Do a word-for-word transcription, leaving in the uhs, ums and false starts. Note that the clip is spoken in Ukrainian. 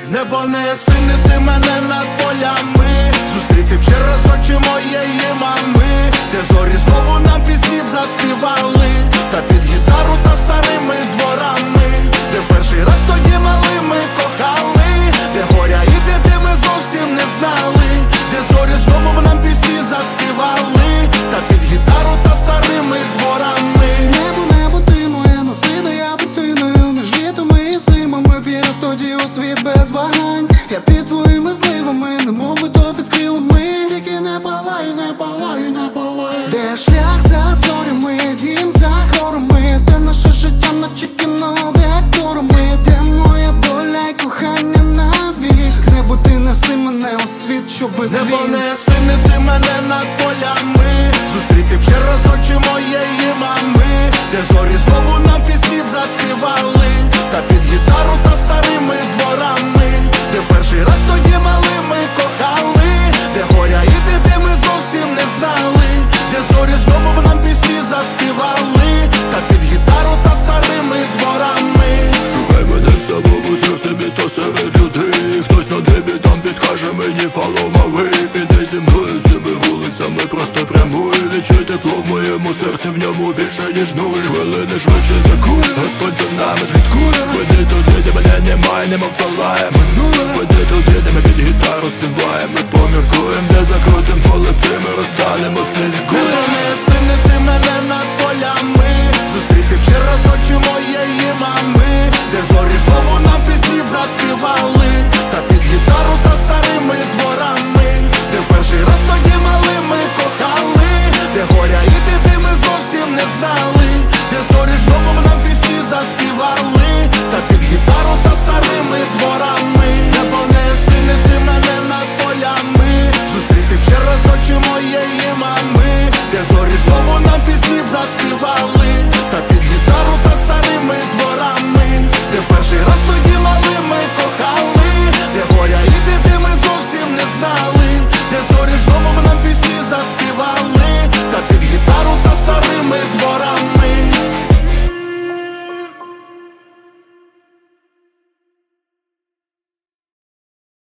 Небо неси, неси мене над полями, зустріти б ще раз очі моєї мами, де зорі знову нам піснів заспівали, та під гітару та старими дворами, де перший раз тоді малими кохали, де горя і біди ми зовсім не знали, де зорі знову нам пісні заспівали, та під гітару та старими дворами. Небо, небо, ти моє, носина, я дитиною, між літами і зимами вірив тоді у світ без вагань. Я під твоїми зливами, немов би то під крилами, тільки не палай, не палай, не палай. Де шлях за зорями, дім за горами, де наше життя наче кіно, де акторами, де моя доля й кохання навік. Небо, ти неси мене у світ, що без війн. Небо неси, неси мене над полями, зустріти б ще раз очі моєї мами, де зорі знову нам піснів заспівали, та під гітару та старими дворами, де перший раз тоді малими кохали, де горя і біди ми зовсім не знали, де зорі знову нам пісні заспівали, та під гітару та старими дворами. Шукай мене в самому серці міста серед людей, хтось на небі там підкаже мені follow my way. Піди зі мною цими вулицями просто прямуй, відчуй тепло в моєму серці, в ньому більше ніж нуль. Хвилини швидше за кулю, Господь за нами слідкує. Веди туди, де мене немає, немов палає минуле. Веди туди, де ми під гітару співаємо, ми поміркуєм, де закрутим, полетим і розтанемо в цілі.